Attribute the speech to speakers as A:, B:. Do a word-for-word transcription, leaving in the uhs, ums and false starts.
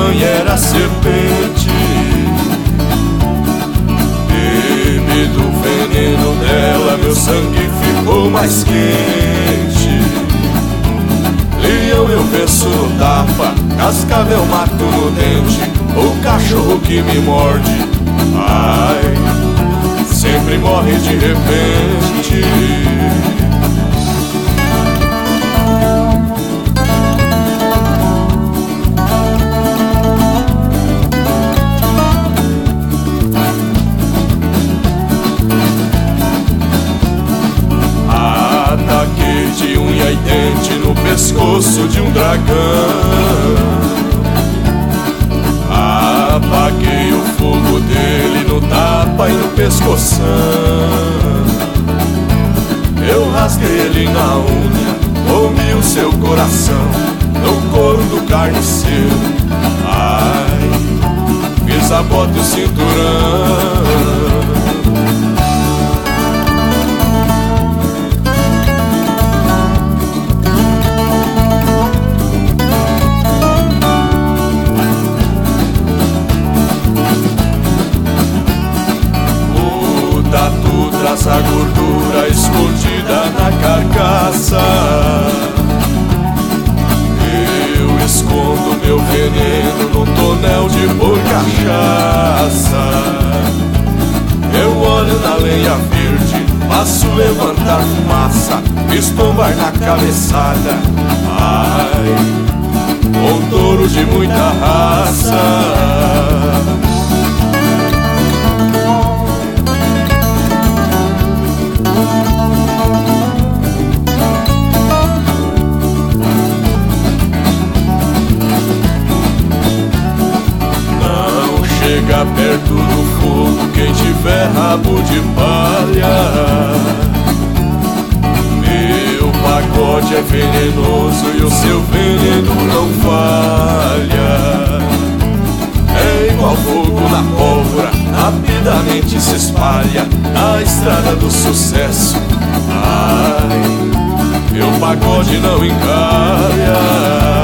A: mãe era serpente. Bebi do veneno dela, meu sangue ficou mais quente. Leão eu venço no tapa, cascavel mato no dente, o cachorro que me morde, ai, sempre morre de repente. Ataquei de unha e dente no pescoço de um dragão. Apaguei o fogo dele no tapa e no pescoção. Eu rasguei ele na unha, comi o seu coração no couro do carniceiro. Ai, fiz a bota e o cinturão. Traz a gordura escondida na carcaça. Eu escondo meu veneno no tonel de pôr cachaça. Eu olho na lenha verde, faço levantar fumaça, fiz tombar na cabeçada. Ai, um touro de muita raça. Chega perto do fogo quem tiver rabo de palha. Meu pagode é venenoso e o seu veneno não falha. É igual fogo na pólvora, rapidamente se espalha na estrada do sucesso. Ai, meu pagode não encalha.